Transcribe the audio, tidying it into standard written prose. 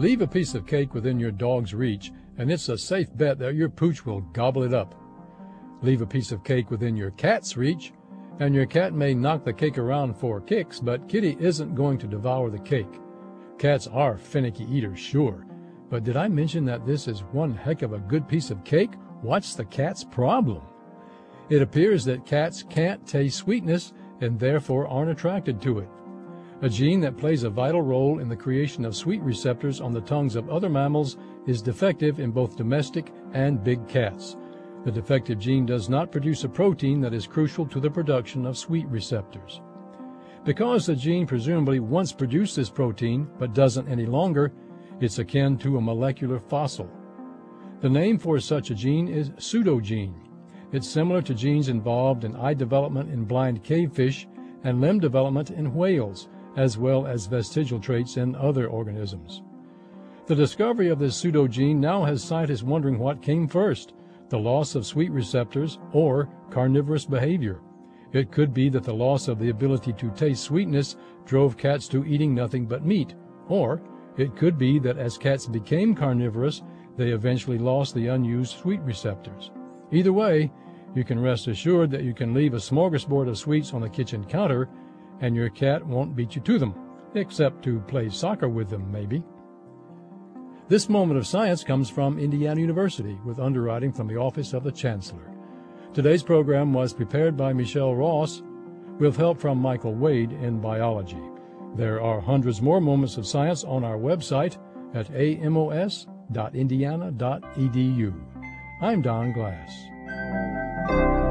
Leave a piece of cake within your dog's reach, and it's a safe bet that your pooch will gobble it up. Leave a piece of cake within your cat's reach, and your cat may knock the cake around for kicks, but Kitty isn't going to devour the cake. Cats are finicky eaters, sure, but did I mention that this is one heck of a good piece of cake? What's the cat's problem? It appears that cats can't taste sweetness and therefore aren't attracted to it. A gene that plays a vital role in the creation of sweet receptors on the tongues of other mammals is defective in both domestic and big cats. The defective gene does not produce a protein that is crucial to the production of sweet receptors. Because the gene presumably once produced this protein but doesn't any longer, it's akin to a molecular fossil. The name for such a gene is pseudogene. It's similar to genes involved in eye development in blind cavefish and limb development in whales, as well as vestigial traits in other organisms. The discovery of this pseudogene now has scientists wondering what came first, the loss of sweet receptors or carnivorous behavior. It could be that the loss of the ability to taste sweetness drove cats to eating nothing but meat, or it could be that as cats became carnivorous, they eventually lost the unused sweet receptors. Either way, you can rest assured that you can leave a smorgasbord of sweets on the kitchen counter, and your cat won't beat you to them, except to play soccer with them, maybe. This moment of science comes from Indiana University with underwriting from the Office of the Chancellor. Today's program was prepared by Michelle Ross with help from Michael Wade in biology. There are hundreds more moments of science on our website at amos.indiana.edu. I'm Don Glass.